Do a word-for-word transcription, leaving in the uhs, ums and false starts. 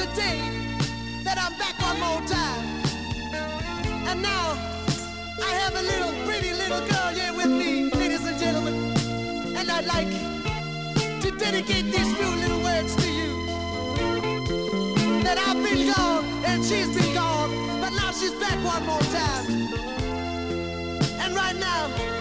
today that I'm back one more time. And now I have a little pretty little girl here with me, ladies and gentlemen. And I'd like to dedicate these few little words to you. That I've been gone and she's been gone, but now she's back one more time. And right now